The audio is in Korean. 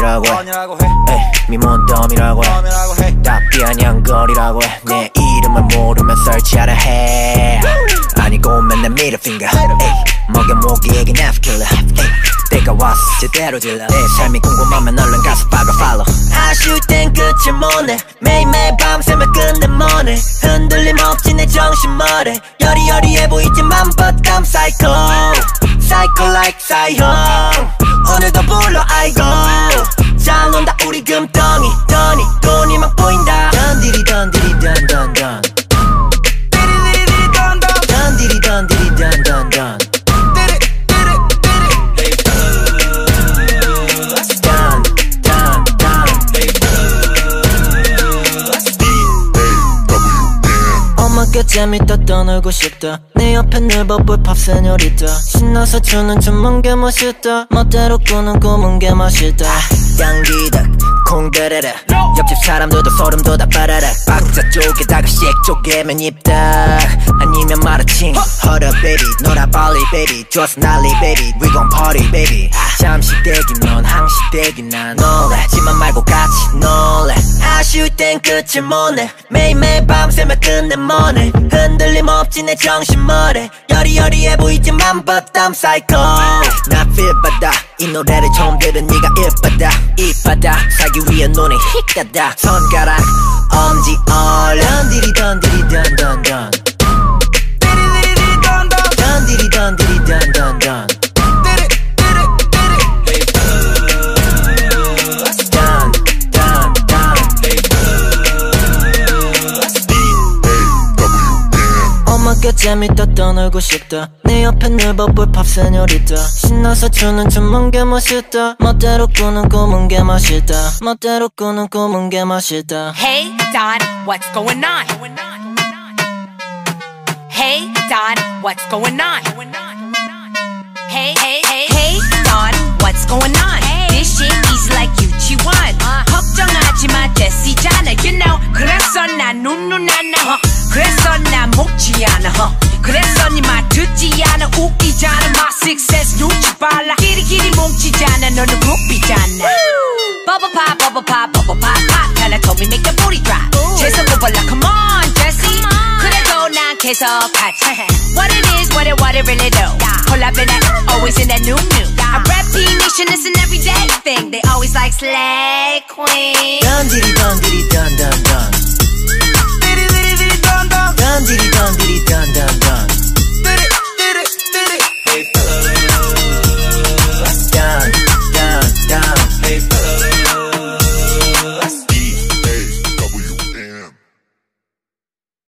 뻔이라고 해 미몬덤이라고 해 답이 아냥거리라고 해 내 이름을 모르면 설치하라 해 아니고 맨날 middle finger 먹여 모기에게 납킬러 때가 왔어 제대로 질러 내 삶이 궁금하면 얼른 가서 박아 follow 아쉬울 땐 끝을 못내 매일매일 밤새며 끝내 뭐네 흔들림 없지 내 정신머리 여리여리해 보이지만 but I'm psycho psycho like psycho 오늘도 불러 아이고 잘 논다 우리 금덩이 돈이 막 보인다 던디리 던디리 던던던 던디리 던디리 던던던 엄마께 재밌다 떠놀고 싶다 네 옆에 늘 버블 팝 세뇨리타 신나서 추는 춤은 게 멋있다 멋대로 꾸는 꿈은 게 멋있다 양기덕 콩드르르 옆집 사람들도 소름 돋아 빠라라 박자 쪽에다가 씩 쪼개면 입덕 아니면 마라칭 Hold up baby 놀아 빨리 baby 좋아서 난리 baby We gon' party baby 잠시 대기 넌 항시 대기 난 놀라지만 말고 같이 놀래 아쉬울 땐 끝을 못내 매일매일 밤새며 끝내 뭐네 흔들림 없지 내 정신머리 여리여리해 보이지만 but I'm psycho 나 feel 받아 이 노래를 처음 들은 네가 입받아 입받아 사기 위해 눈에 휙가다 손가락 엄지 얼른 던디리 던디리 던던던 던디리 던디리 던던던 엄마께 재밌다 떠놀고 싶다 네 옆에 늘 버블 팝 세뇨리타 신나서 추는 춤은 게 멋있다 멋대로 꾸는 꿈은 게 멋있다 멋대로 꾸는 꿈은 게 멋있다 Hey Don, what's going on? Hey Don, what's going on? Hey Don, what's going on? This shit easy like 유치원 걱정하지 마 됐시잖아 You know 그래서 난 눈누나나 그래서 난 먹지 않아 그래서 니 말 듣지 않아 웃기잖아 My success 눈치 빨라 끼리끼리 뭉치잖아 너는 묵비잖아 Bubble pop, bubble pop, bubble pop, pop 하나 told me make the booty drop 재서 뽑아라 come on Jessie 그래도 난 계속하지 What it is, what it really do Collab in that, always in that new I rap T-Nation, it's an everyday thing They always like slay queen 던디리 던디리 던던던